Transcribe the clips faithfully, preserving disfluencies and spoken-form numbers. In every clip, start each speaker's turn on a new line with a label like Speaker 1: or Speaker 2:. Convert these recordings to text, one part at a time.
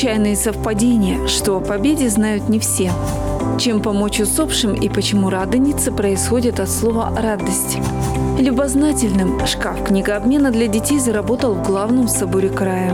Speaker 1: случайные совпадения, что о победе знают не все. Чем помочь усопшим и почему Радоница происходит от слова «радость». Любознательным шкаф книгообмена для детей заработал в главном соборе края.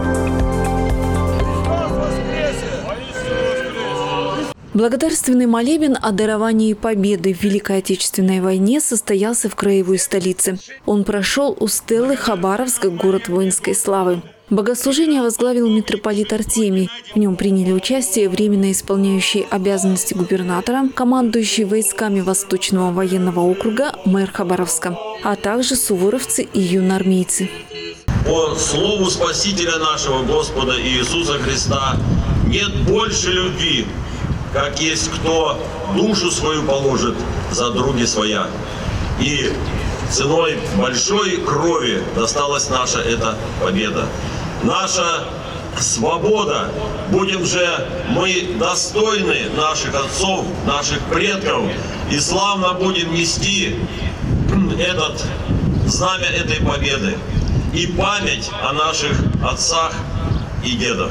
Speaker 1: Благодарственный молебен о даровании победы в Великой Отечественной войне состоялся в краевой столице. Он прошел у стелы Хабаровск, город воинской славы. Богослужение возглавил митрополит Артемий. В нем приняли участие временно исполняющий обязанности губернатора, командующий войсками Восточного военного округа, мэр Хабаровска, а также суворовцы и юноармейцы.
Speaker 2: По слову Спасителя нашего Господа Иисуса Христа нет больше любви, как есть кто душу свою положит за други своя. И ценой большой крови досталась наша эта победа. Наша свобода. Будем же мы достойны наших отцов, наших предков, и славно будем нести этот знамя этой победы и память о наших отцах и дедах.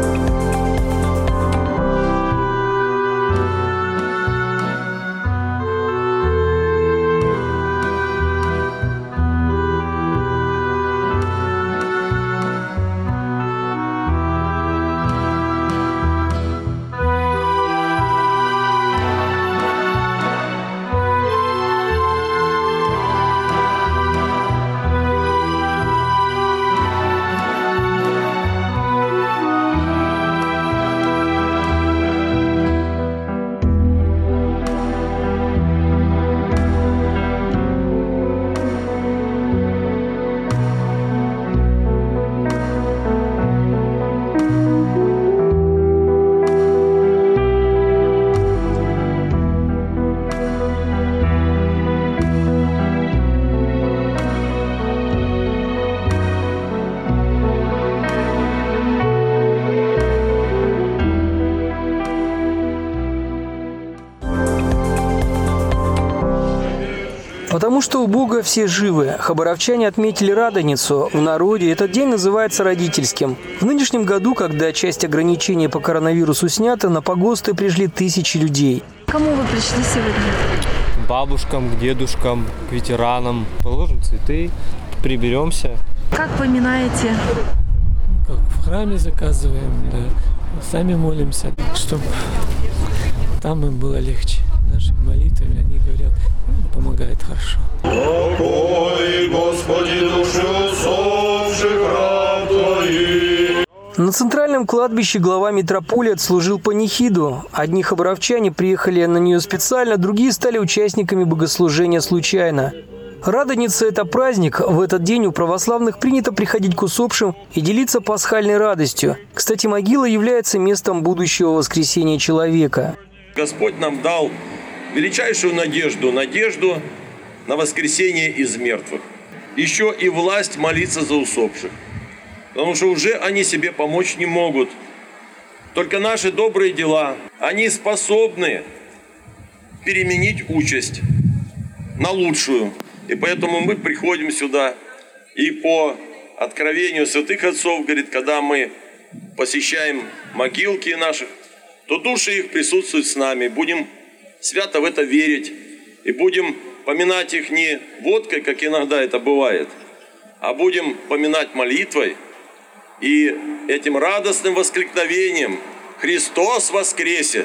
Speaker 3: Потому что у Бога все живы. Хабаровчане отметили Радоницу. В народе этот день называется родительским. В нынешнем году, когда часть ограничений по коронавирусу снята, на погосты пришли тысячи людей.
Speaker 1: Кому вы пришли сегодня?
Speaker 4: К бабушкам, к дедушкам, к ветеранам. Положим цветы, приберемся.
Speaker 1: Как поминаете?
Speaker 5: Как в храме заказываем, да. Сами молимся, чтобы там им было легче. Нашими молитвами они говорят, помогает хорошо.
Speaker 2: Покой, Господи, души усопших раб Твоих.
Speaker 3: На центральном кладбище глава митрополии отслужил панихиду. Одни хабаровчане приехали на нее специально, другие стали участниками богослужения случайно. Радоница – это праздник. В этот день у православных принято приходить к усопшим и делиться пасхальной радостью. Кстати, могила является местом будущего воскресения человека.
Speaker 2: Господь нам дал величайшую надежду, надежду на воскресение из мертвых. Еще и власть молиться за усопших. Потому что уже они себе помочь не могут. Только наши добрые дела, они способны переменить участь на лучшую. И поэтому мы приходим сюда и по откровению святых отцов, говорит, когда мы посещаем могилки наших, то души их присутствуют с нами. Будем свято в это верить. И будем поминать их не водкой, как иногда это бывает, а будем поминать молитвой и этим радостным воскликновением «Христос воскресе!»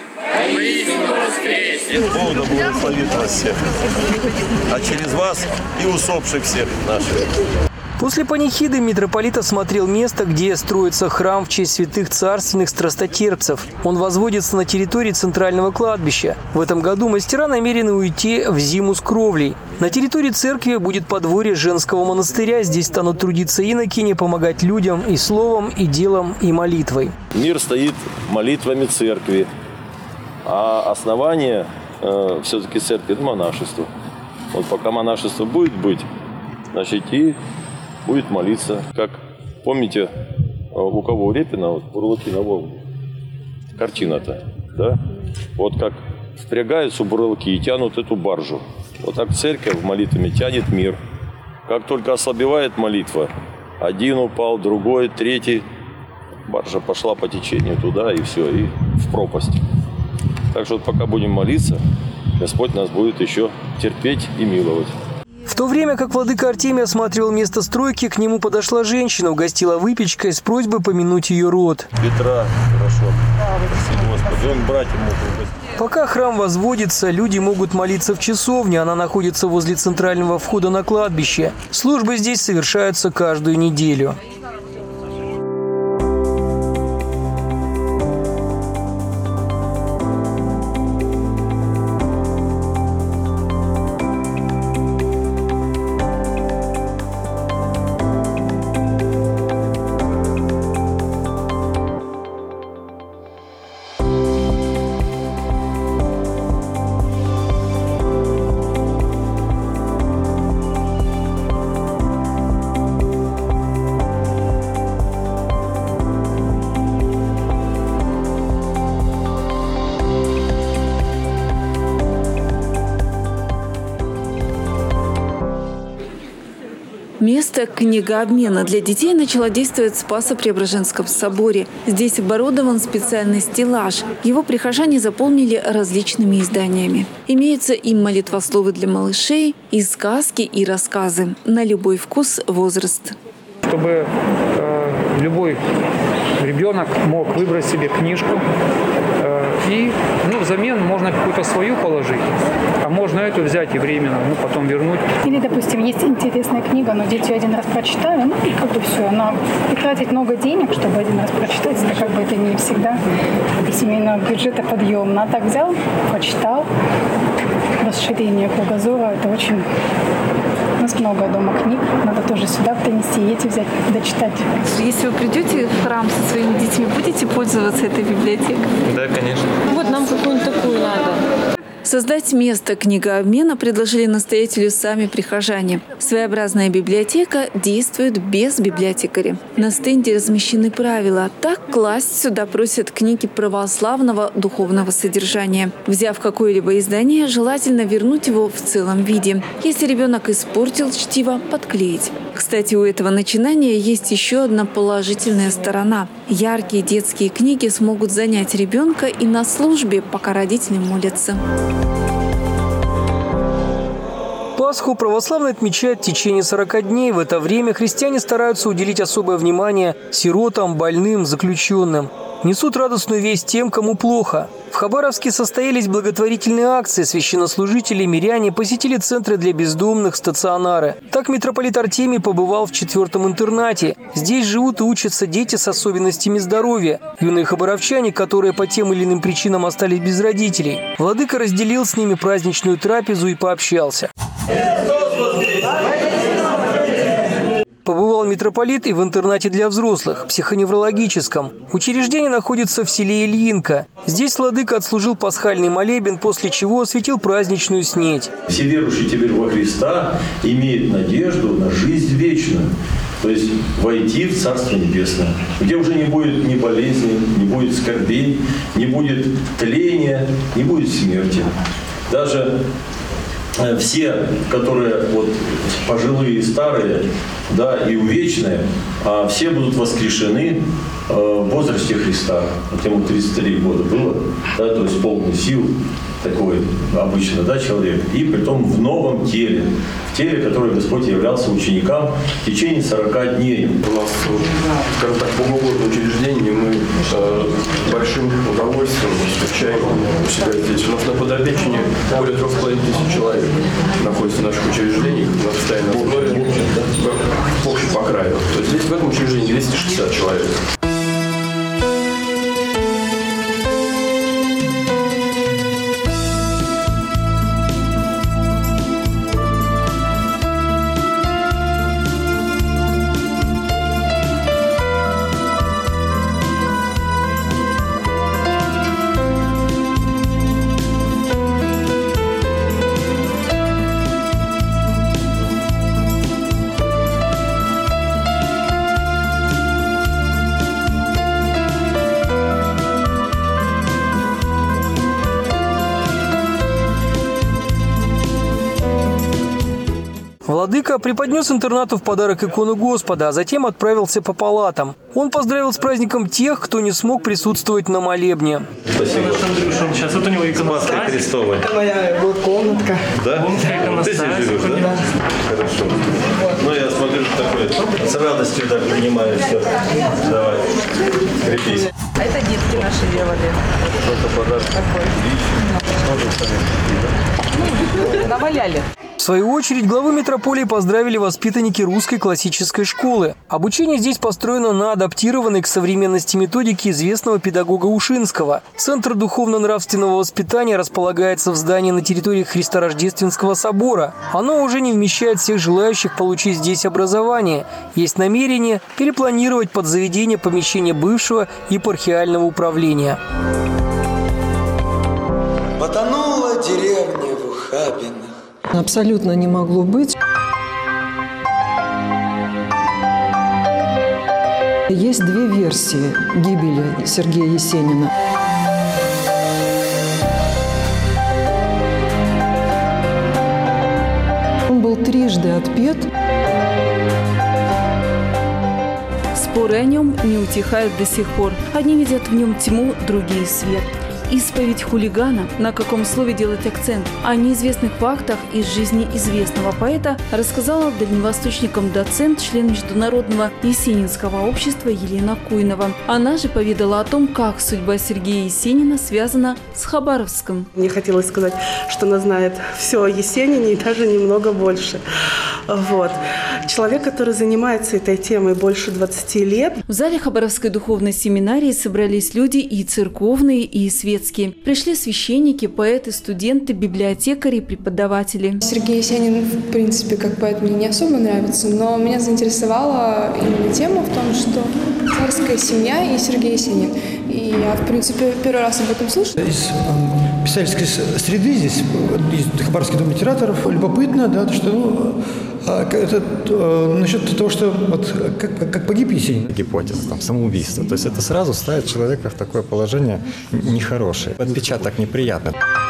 Speaker 2: Бог да благословит вас всех, а через вас и усопших всех наших.
Speaker 3: После панихиды митрополит осмотрел место, где строится храм в честь святых царственных страстотерпцев. Он возводится на территории центрального кладбища. В этом году мастера намерены уйти в зиму с кровлей. На территории церкви будет подворье женского монастыря. Здесь станут трудиться инокини, помогать людям и словом, и делом, и молитвой.
Speaker 2: Мир стоит молитвами церкви, а основание э, все-таки церкви – это монашество. Вот пока монашество будет быть, значит и будет молиться. Как помните, у кого у Репина, вот бурлаки на Волге, картина-то, да? Вот как впрягаются бурлаки и тянут эту баржу. Вот так церковь молитвами тянет мир. Как только ослабевает молитва, один упал, другой, третий, баржа пошла по течению туда, и все, и в пропасть. Так что вот пока будем молиться, Господь нас будет еще терпеть и миловать.
Speaker 3: В то время как владыка Артемий осматривал место стройки, к нему подошла женщина, угостила выпечкой с просьбой помянуть ее род.
Speaker 2: Петра, хорошо. Спасибо, Господи, он братьям мог угостить.
Speaker 3: Пока храм возводится, люди могут молиться в часовне. Она находится возле центрального входа на кладбище. Службы здесь совершаются каждую неделю.
Speaker 1: Место книгообмена для детей начало действовать в Спасо-Преображенском соборе. Здесь оборудован специальный стеллаж. Его прихожане заполнили различными изданиями. Имеются и молитвословы для малышей, и сказки, и рассказы. На любой вкус, возраст.
Speaker 6: Чтобы э, любой ребенок мог выбрать себе книжку, э, и ну, взамен можно какую-то свою положить, а можно эту взять и временно, ну, потом вернуть.
Speaker 7: Или, допустим, есть интересная книга, но дети один раз прочитали, ну и как бы все. Но и тратить много денег, чтобы один раз прочитать, это как бы это не всегда из семейного бюджета подъемно. А так взял, прочитал, расширение кругозора, это очень... У нас много дома книг, надо тоже сюда принести и эти взять, дочитать.
Speaker 1: Если вы придете в храм со своими детьми, будете пользоваться этой библиотекой?
Speaker 4: Да, конечно.
Speaker 8: Вот нам какую-нибудь такую надо.
Speaker 1: Создать место книгообмена предложили настоятелю сами прихожане. Своеобразная библиотека действует без библиотекаря. На стенде размещены правила. Так класть сюда просят книги православного духовного содержания. Взяв какое-либо издание, желательно вернуть его в целом виде. Если ребенок испортил чтиво, подклеить. Кстати, у этого начинания есть еще одна положительная сторона. Яркие детские книги смогут занять ребенка и на службе, пока родители молятся.
Speaker 3: Пасху православные отмечают в течение сорока дней. В это время христиане стараются уделить особое внимание сиротам, больным, заключенным. Несут радостную весть тем, кому плохо. В Хабаровске состоялись благотворительные акции. Священнослужители и миряне посетили центры для бездомных, стационары. Так митрополит Артемий побывал в четвертом интернате. Здесь живут и учатся дети с особенностями здоровья. Юные хабаровчане, которые по тем или иным причинам остались без родителей. Владыка разделил с ними праздничную трапезу и пообщался. Побывал митрополит и в интернате для взрослых, психоневрологическом. Учреждение находится в селе Ильинка. Здесь владыка отслужил пасхальный молебен, после чего осветил праздничную снедь.
Speaker 2: Все верующие теперь во Христа имеют надежду на жизнь вечную. То есть войти в Царство Небесное, где уже не будет ни болезни, не будет скорбей, не будет тления, не будет смерти. Даже все, которые вот пожилые, старые, да, и увечные, все будут воскрешены в возрасте Христа. Вот ему тридцать три года было, да, то есть полный сил такой обычно, да, человек, и притом в новом теле, в теле, которое Господь являлся ученикам в течение сорока дней.
Speaker 9: У нас, скажем так, богоугодное учреждение, мы с большим удовольствием встречаем у себя здесь. У нас на подопечении более трех с половиной тысяч человек находится в наших учреждениях на постоянной основе, в общем, по краю. То есть здесь в этом учреждении двести шестьдесят человек.
Speaker 3: Владыка преподнес интернату в подарок икону Господа, а затем отправился по палатам. Он поздравил с праздником тех, кто не смог присутствовать на молебне.
Speaker 10: Спасибо. Сейчас вот у него иконостас. Христовой.
Speaker 11: Это моя вот комнатка.
Speaker 10: Да? Ты здесь живешь, да?
Speaker 11: Да.
Speaker 2: Хорошо. Ну, я смотрю, что такое. С радостью так принимаю все. Давай, крепись.
Speaker 8: А это детки наши делали.
Speaker 2: Это подарок.
Speaker 8: Наваляли.
Speaker 3: В свою очередь, главу митрополии поздравили воспитанники русской классической школы. Обучение здесь построено на адаптированной к современности методике известного педагога Ушинского. Центр духовно-нравственного воспитания располагается в здании на территории Христорождественского собора. Оно уже не вмещает всех желающих получить здесь образование. Есть намерение перепланировать под заведение помещения бывшего епархиального управления.
Speaker 12: Потонула деревня в ухабинах.
Speaker 11: Абсолютно не могло быть. Есть две версии гибели Сергея Есенина. Он был трижды отпет.
Speaker 1: Споры о нем не утихают до сих пор. Одни видят в нем тьму, другие – свет. Исповедь хулигана, на каком слове делать акцент, о неизвестных фактах из жизни известного поэта рассказала дальневосточникам доцент, член Международного Есенинского общества Елена Куйнова. Она же поведала о том, как судьба Сергея Есенина связана с Хабаровском.
Speaker 13: Мне хотелось сказать, что она знает все о Есенине и даже немного больше. Вот. Человек, который занимается этой темой больше двадцати лет.
Speaker 1: В зале Хабаровской духовной семинарии собрались люди и церковные, и светские. Пришли священники, поэты, студенты, библиотекари, преподаватели.
Speaker 14: Сергей Есенин, в принципе, как поэт мне не особо нравится, но меня заинтересовала именно тема в том, что царская семья и Сергей Есенин. И я, в принципе, первый раз об этом слышу.
Speaker 15: Из э, писательской среды здесь, из Хабаровский дом литераторов, любопытно, да, что ну, это э, насчет того, что вот, как, как погиб Есенин.
Speaker 16: Гипотеза, там, самоубийство. То есть это сразу ставит человека в такое положение нехорошее. Отпечаток неприятный.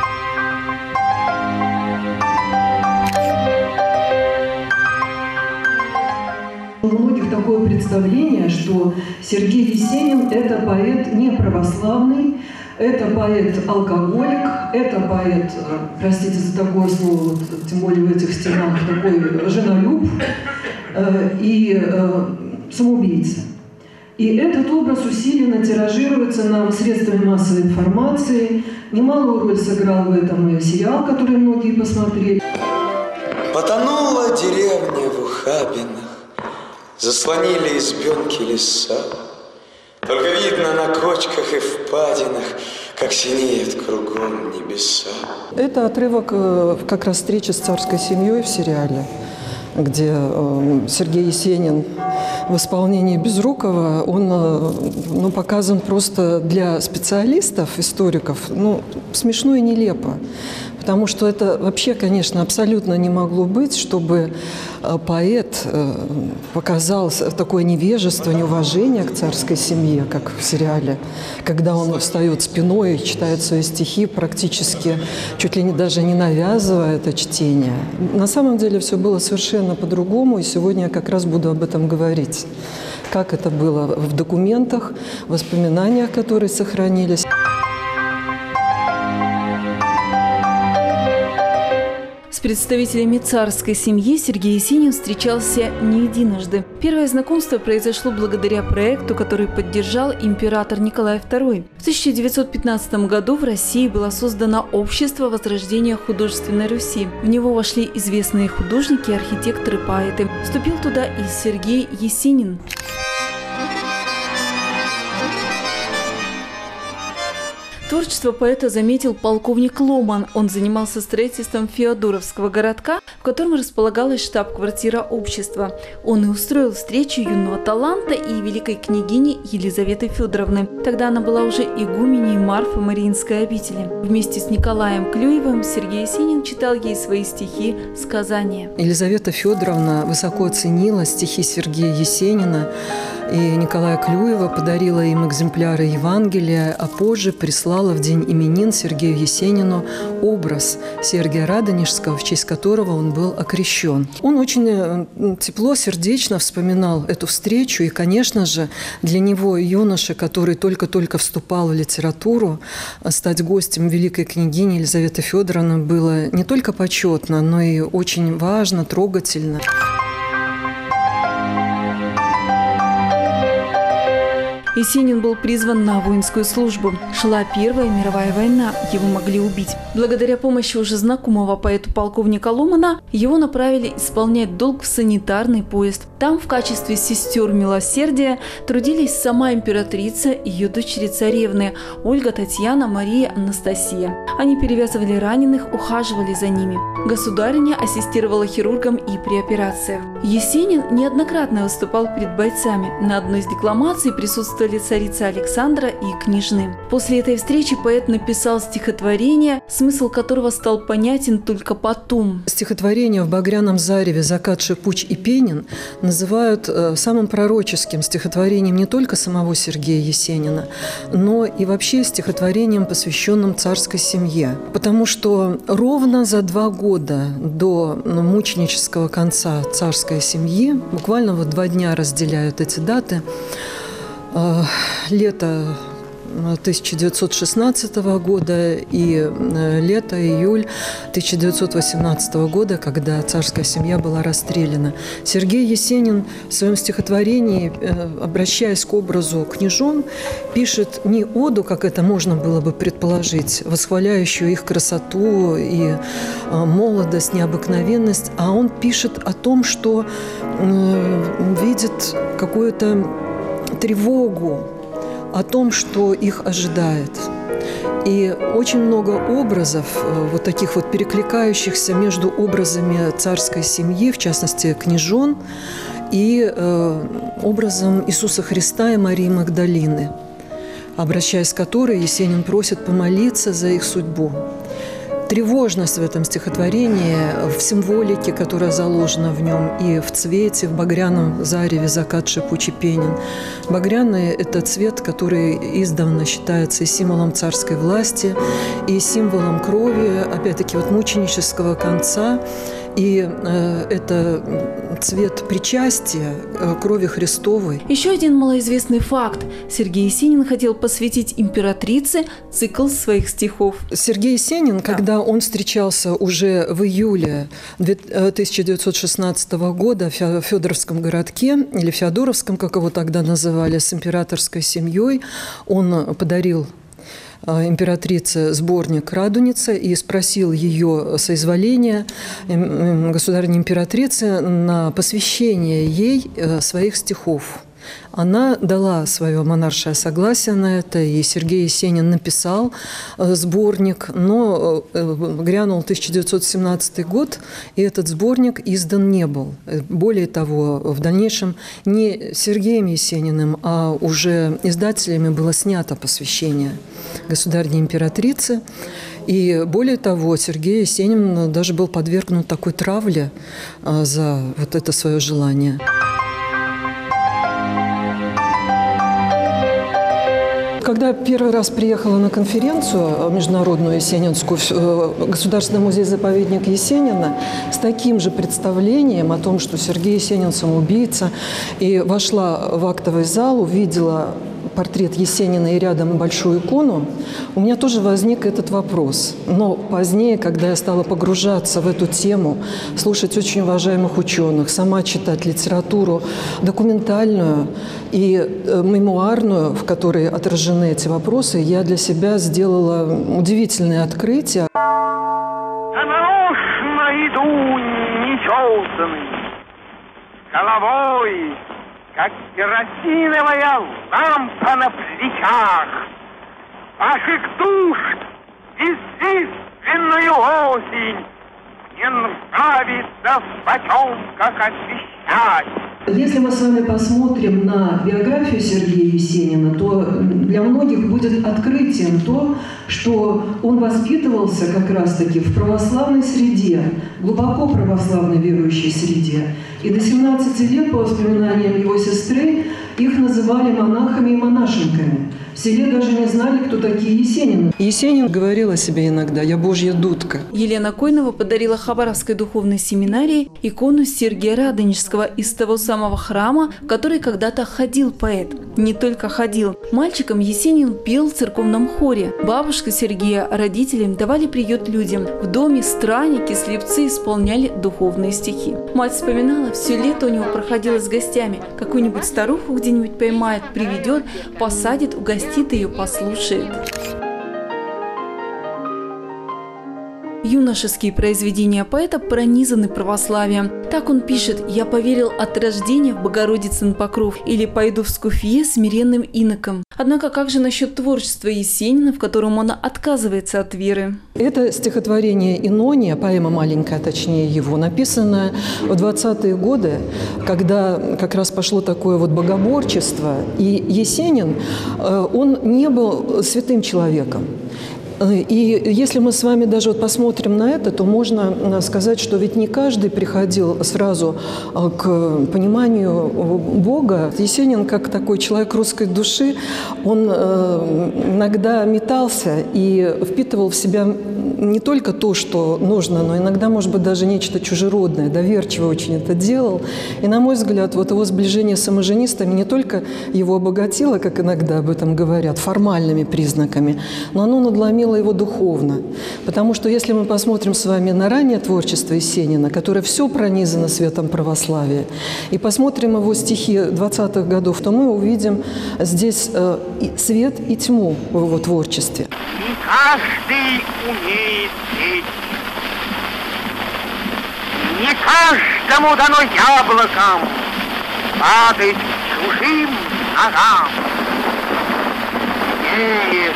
Speaker 11: У многих такое представление, что Сергей Есенин – это поэт не православный, это поэт-алкоголик, это поэт, простите за такое слово, тем более в этих стенах, такой женолюб э, и э, самоубийца. И этот образ усиленно тиражируется нам средствами массовой информации. Немалую роль сыграл в этом и сериал, который многие посмотрели.
Speaker 12: Потонула деревня в ухабинах, заслонили избенки леса. Только видно на кочках и впадинах, как синеет кругом небеса.
Speaker 11: Это отрывок как раз встречи с царской семьей в сериале, где Сергей Есенин в исполнении Безрукова, он ну, показан просто для специалистов, историков, ну, смешно и нелепо. Потому что это вообще, конечно, абсолютно не могло быть, чтобы поэт показал такое невежество, неуважение к царской семье, как в сериале, когда он встает спиной и читает свои стихи, практически чуть ли не даже не навязывая это чтение. На самом деле все было совершенно по-другому, и сегодня я как раз буду об этом говорить. Как это было в документах, воспоминаниях, которые сохранились.
Speaker 1: С представителями царской семьи Сергей Есенин встречался не единожды. Первое знакомство произошло благодаря проекту, который поддержал император Николай второй. В тысяча девятьсот пятнадцатом году в России было создано Общество возрождения художественной Руси. В него вошли известные художники, архитекторы, поэты. Вступил туда и Сергей Есенин. Творчество поэта заметил полковник Ломан. Он занимался строительством Феодоровского городка, в котором располагалась штаб-квартира общества. Он и устроил встречу юного таланта и великой княгини Елизаветы Федоровны. Тогда она была уже игуменей Марфы Мариинской обители. Вместе с Николаем Клюевым Сергей Есенин читал ей свои стихи «Сказания».
Speaker 11: Елизавета Федоровна высоко оценила стихи Сергея Есенина И Николая Клюева подарила им экземпляры Евангелия, а позже прислала в день именин Сергею Есенину образ Сергия Радонежского, в честь которого он был окрещен. Он очень тепло, сердечно вспоминал эту встречу. И, конечно же, для него, юноша, который только-только вступал в литературу, стать гостем великой княгини Елизаветы Федоровны было не только почетно, но и очень важно, трогательно.
Speaker 1: Есенин был призван на воинскую службу. Шла Первая мировая война, его могли убить. Благодаря помощи уже знакомого поэту полковника Ломана его направили исполнять долг в санитарный поезд. Там в качестве сестер милосердия трудились сама императрица и ее дочери-царевны Ольга, Татьяна, Мария, Анастасия. Они перевязывали раненых, ухаживали за ними. Государиня ассистировала хирургам и при операциях. Есенин неоднократно выступал перед бойцами. На одной из декламаций присутствовали царица Александра и княжны. После этой встречи поэт написал стихотворение, смысл которого стал понятен только потом.
Speaker 11: Стихотворение «В багряном зареве закат, шипуч и пенен» называют самым пророческим стихотворением не только самого Сергея Есенина, но и вообще стихотворением, посвященным царской семье. Потому что ровно за два года до мученического конца царской семьи, буквально вот два дня разделяют эти даты, лето тысяча девятьсот шестнадцатого года и лето, июль тысяча девятьсот восемнадцатого года, когда царская семья была расстреляна. Сергей Есенин в своем стихотворении, обращаясь к образу княжон, пишет не оду, как это можно было бы предположить, восхваляющую их красоту и молодость, необыкновенность, а он пишет о том, что видит какую-то тревогу о том, что их ожидает. И очень много образов, вот таких вот перекликающихся между образами царской семьи, в частности, княжон, и э, образом Иисуса Христа и Марии Магдалины, обращаясь к которой Есенин просит помолиться за их судьбу. Тревожность в этом стихотворении, в символике, которая заложена в нем, и в цвете, в багряном зареве закат, шипучий пенен. Багряный – это цвет, который издавна считается и символом царской власти, и символом крови, опять-таки, вот мученического конца. И э, это цвет причастия э, крови Христовой.
Speaker 1: Еще один малоизвестный факт. Сергей Есенин хотел посвятить императрице цикл своих стихов.
Speaker 11: Сергей Есенин, да. Когда он встречался уже в июле тысяча девятьсот шестнадцатого года в Федоровском городке, или Феодоровском, как его тогда называли, с императорской семьей, он подарил императрице сборник «Радуница» и спросил ее соизволения, государыни императрицы, на посвящение ей своих стихов. Она дала свое монаршее согласие на это, и Сергей Есенин написал сборник, но грянул тысяча девятьсот семнадцатый год, и этот сборник издан не был. Более того, в дальнейшем не Сергеем Есениным, а уже издателями было снято посвящение государыне императрице. И более того, Сергей Есенин даже был подвергнут такой травле за вот это свое желание. Когда я первый раз приехала на конференцию международную есенинскую в Государственный музей-заповедник Есенина с таким же представлением о том, что Сергей Есенин самоубийца, и вошла в актовый зал, увидела портрет Есенина и рядом большую икону, у меня тоже возник этот вопрос. Но позднее, когда я стала погружаться в эту тему, слушать очень уважаемых ученых, сама читать литературу документальную и мемуарную, в которой отражены эти вопросы, я для себя сделала удивительное открытие.
Speaker 17: Нарочно иду нечесанный, головой, как керосиновая лампа на плечах, ваших душ бесчисленную осень не нравится в потемках освещать.
Speaker 11: Если мы с вами посмотрим на биографию Сергея Есенина, то для многих будет открытием то, что он воспитывался как раз-таки в православной среде, глубоко православной верующей среде. И до семнадцати лет, по воспоминаниям его сестры, Их называли монахами и монашенками. В селе даже не знали, кто такие Есенины. Есенин говорил о себе иногда: «Я Божья дудка».
Speaker 1: Елена Койнова подарила Хабаровской духовной семинарии икону Сергия Радонежского из того самого храма, в который когда-то ходил поэт. Не только ходил. Мальчиком Есенин пел в церковном хоре. Бабушка Сергея родителям давали приют людям. В доме странники, слепцы исполняли духовные стихи. Мать вспоминала, все лето у него проходило с гостями. Какую-нибудь старуху где-нибудь поймает, приведет, посадит, угостит ее, послушает. Юношеские произведения поэта пронизаны православием. Так он пишет: «Я поверил от рождения в Богородицын покров» или «Пойду в скуфье смиренным иноком». Однако как же насчет творчества Есенина, в котором он отказывается от веры?
Speaker 11: Это стихотворение «Инония», поэма маленькая, точнее его, написанная в двадцатые годы, когда как раз пошло такое вот богоборчество. И Есенин, он не был святым человеком. И если мы с вами даже вот посмотрим на это, то можно сказать, что ведь не каждый приходил сразу к пониманию Бога. Есенин, как такой человек русской души, он иногда метался и впитывал в себя не только то, что нужно, но иногда, может быть, даже нечто чужеродное, доверчиво очень это делал. И, на мой взгляд, вот его сближение с имажинистами не только его обогатило, как иногда об этом говорят, формальными признаками, но оно надломило его духовно. Потому что если мы посмотрим с вами на раннее творчество Есенина, которое все пронизано светом православия, и посмотрим его стихи двадцатых годов, то мы увидим здесь э, и свет и тьму в его творчестве.
Speaker 17: Не каждый умеет петь, не каждому дано яблоком падать чужим ногам. Нет,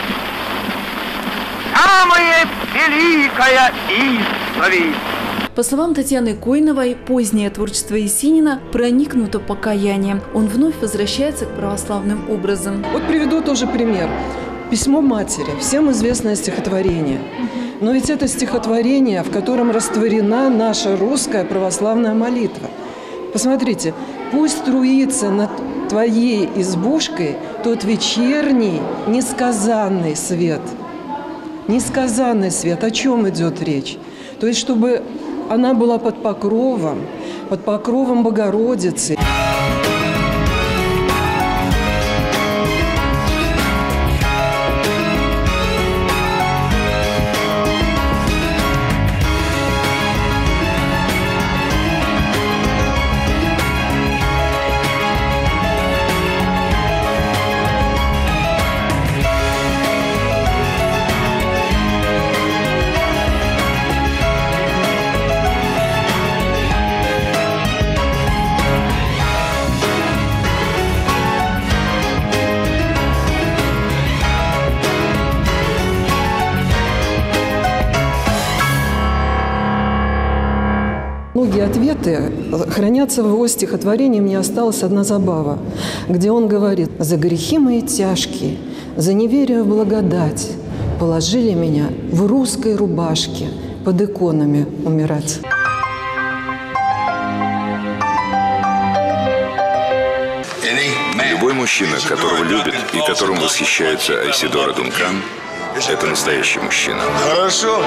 Speaker 17: самая великая исповедь.
Speaker 1: По словам Татьяны Койновой, позднее творчество Есенина проникнуто покаянием. Он вновь возвращается к православным образам.
Speaker 11: Вот приведу тоже пример. «Письмо матери» – всем известное стихотворение. Но ведь это стихотворение, в котором растворена наша русская православная молитва. Посмотрите: «Пусть струится над твоей избушкой тот вечерний несказанный свет». Несказанный свет. О чем идет речь? То есть, чтобы она была под покровом, под покровом Богородицы. Многие ответы хранятся в его стихотворении. Мне осталась одна забава, где он говорит: «За грехи мои тяжкие, за неверие в благодать положили меня в русской рубашке под иконами умирать».
Speaker 18: Любой мужчина, которого любит и которым восхищается Айседора Дункан, это настоящий мужчина.
Speaker 12: Хорошо.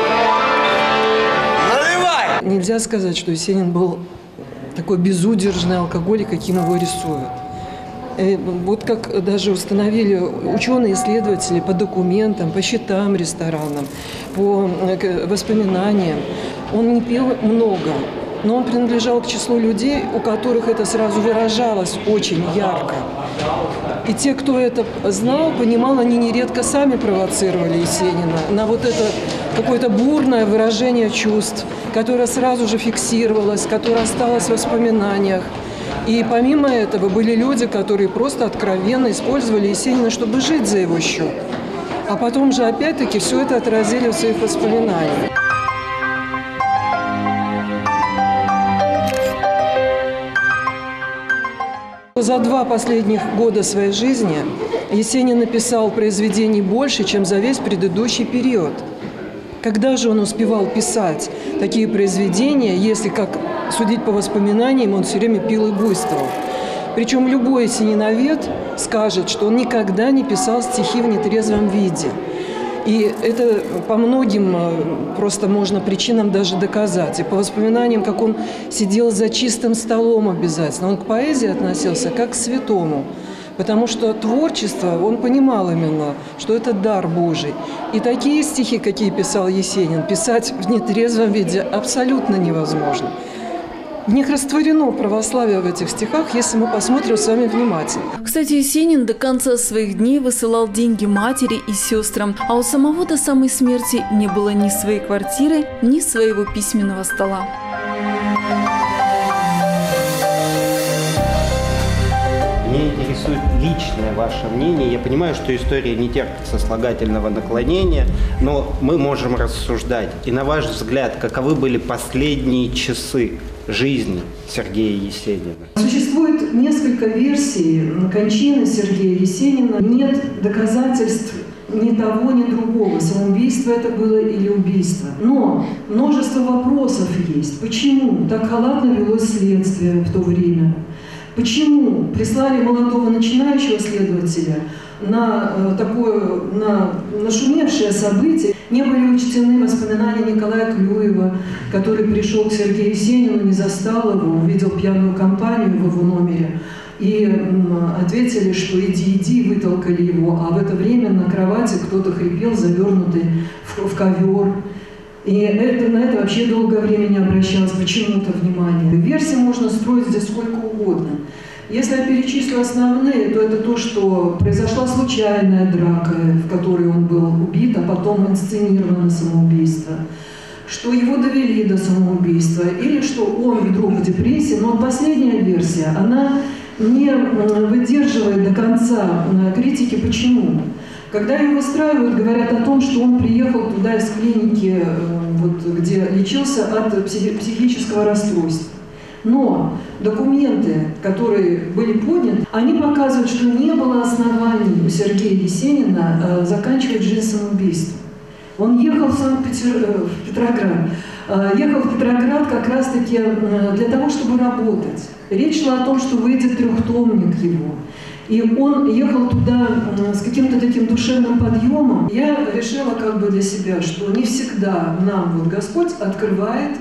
Speaker 11: Нельзя сказать, что Есенин был такой безудержный алкоголик, каким его рисуют. И вот как даже установили ученые-исследователи по документам, по счетам ресторанам, по воспоминаниям, он не пил много, но он принадлежал к числу людей, у которых это сразу выражалось очень ярко. И те, кто это знал, понимал, они нередко сами провоцировали Есенина на вот это какое-то бурное выражение чувств, которое сразу же фиксировалось, которое осталось в воспоминаниях. И помимо этого были люди, которые просто откровенно использовали Есенина, чтобы жить за его счет. А потом же опять-таки все это отразили в своих воспоминаниях. За два последних года своей жизни Есенин написал произведений больше, чем за весь предыдущий период. Когда же он успевал писать такие произведения, если, как судить по воспоминаниям, он все время пил и буйствовал? Причем любой есениновед скажет, что он никогда не писал стихи в нетрезвом виде. И это по многим просто можно причинам даже доказать. И по воспоминаниям, как он сидел за чистым столом обязательно. Он к поэзии относился как к святому. Потому что творчество, он понимал именно, что это дар Божий. И такие стихи, какие писал Есенин, писать в нетрезвом виде абсолютно невозможно. В них растворено православие в этих стихах, если мы посмотрим с вами внимательно.
Speaker 1: Кстати, Есенин до конца своих дней высылал деньги матери и сестрам, а у самого до самой смерти не было ни своей квартиры, ни своего письменного стола.
Speaker 19: Меня интересует личное ваше мнение. Я понимаю, что история не терпит сослагательного наклонения, но мы можем рассуждать. И на ваш взгляд, каковы были последние часы жизни Сергея Есенина?
Speaker 11: Существует несколько версий кончины Сергея Есенина. Нет доказательств ни того, ни другого. Самоубийство это было или убийство. Но множество вопросов есть. Почему так халатно велось следствие в то время? Почему прислали молодого начинающего следователя на э, такое, на нашумевшее событие? Не были учтены воспоминания Николая Клюева, который пришел к Сергею Есенину, не застал его, увидел пьяную компанию в его номере. И м, ответили, что иди, иди, вытолкали его. А в это время на кровати кто-то хрипел, завернутый в, в ковер. И это, на это вообще долгое время не обращалось почему-то внимания. Версии можно строить здесь сколько угодно. Если я перечислю основные, то это то, что произошла случайная драка, в которой он был убит, а потом инсценировано самоубийство. Что его довели до самоубийства, или что он вдруг в депрессии. Но последняя версия, она не выдерживает до конца критики. Почему? Когда его выстраивают, говорят о том, что он приехал туда из клиники, вот, где лечился от психического расстройства. Но документы, которые были подняты, они показывают, что не было оснований у Сергея Есенина э, заканчивать жизнь самоубийством. Он ехал в Санкт-Петроград, в Петроград, э, ехал в Петроград как раз-таки э, для того, чтобы работать. Речь шла о том, что выйдет трехтомник его. И он ехал туда с каким-то таким душевным подъемом. Я решила как бы для себя, что не всегда нам вот Господь открывает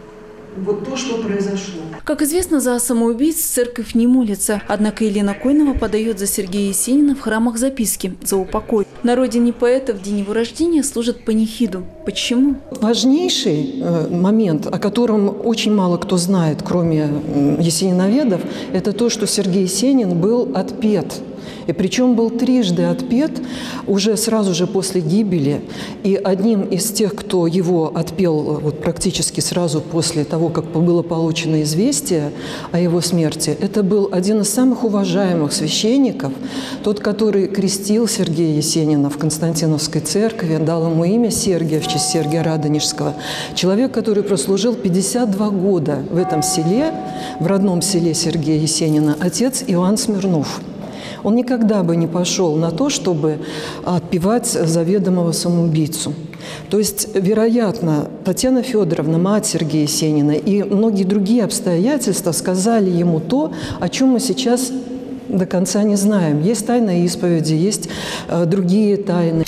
Speaker 11: вот то, что произошло.
Speaker 1: Как известно, за самоубийц церковь не молится. Однако Елена Койнова подает за Сергея Есенина в храмах записки за упокой. На родине поэта в день его рождения служат панихиду. Почему?
Speaker 11: Важнейший момент, о котором очень мало кто знает, кроме есениноведов, это то, что Сергей Есенин был отпет. И причем был трижды отпет уже сразу же после гибели. И одним из тех, кто его отпел вот практически сразу после того, как было получено известие о его смерти, это был один из самых уважаемых священников, тот, который крестил Сергея Есенина в Константиновской церкви, дал ему имя Сергия в честь Сергия Радонежского. Человек, который прослужил пятьдесят два года в этом селе, в родном селе Сергея Есенина, отец Иоанн Смирнов. Он никогда бы не пошел на то, чтобы отпевать заведомого самоубийцу. То есть, вероятно, Татьяна Федоровна, мать Сергея Есенина, и многие другие обстоятельства сказали ему то, о чем мы сейчас до конца не знаем. Есть тайна исповеди, есть э, другие тайны.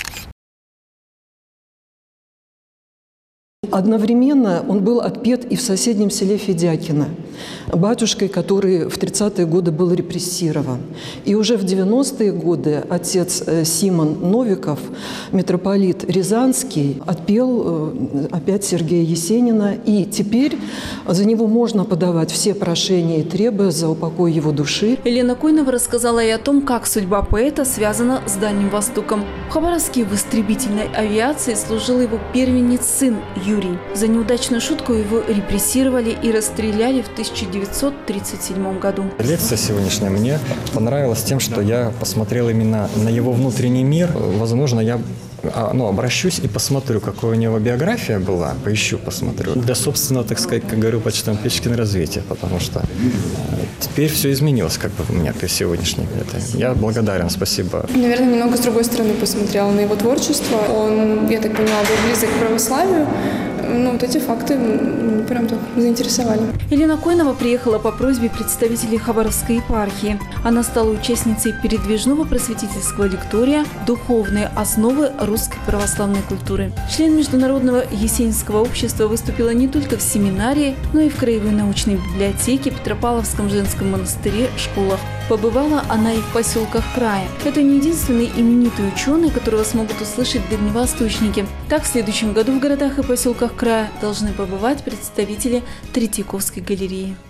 Speaker 11: Одновременно он был отпет и в соседнем селе Федякино, батюшкой, который в тридцатые годы был репрессирован. И уже в девяностые годы отец Симон Новиков, митрополит Рязанский, отпел опять Сергея Есенина. И теперь за него можно подавать все прошения и требования за упокой его души.
Speaker 1: Елена Койнова рассказала и о том, как судьба поэта связана с Дальним Востоком. В Хабаровске в истребительной авиации служил его первенец сын Юрий. За неудачную шутку его репрессировали и расстреляли в тысяча девятьсот тридцать седьмом году.
Speaker 16: Лекция сегодняшняя мне понравилась тем, что я посмотрел именно на его внутренний мир. Возможно, я ну, обращусь и посмотрю, какая у него биография была, поищу, посмотрю. Для собственного, так сказать, как говорю, почтовом Печкин развития, потому что теперь все изменилось, как бы у меня при сегодняшнем. Это. Я благодарен, спасибо.
Speaker 14: Наверное, немного с другой стороны посмотрела на его творчество. Он, я так поняла, был близок к православию. Ну, вот эти факты прям так заинтересовали.
Speaker 1: Елена Койнова приехала по просьбе представителей Хабаровской епархии. Она стала участницей передвижного просветительского лектория «Духовные основы русской православной культуры». Член Международного Есенинского общества выступила не только в семинарии, но и в Краевой научной библиотеке, Петропавловском женском монастыре, школах. Побывала она и в поселках края. Это не единственный именитый ученый, которого смогут услышать дальневосточники. Так, в следующем году в городах и поселках края должны побывать представители Третьяковской галереи.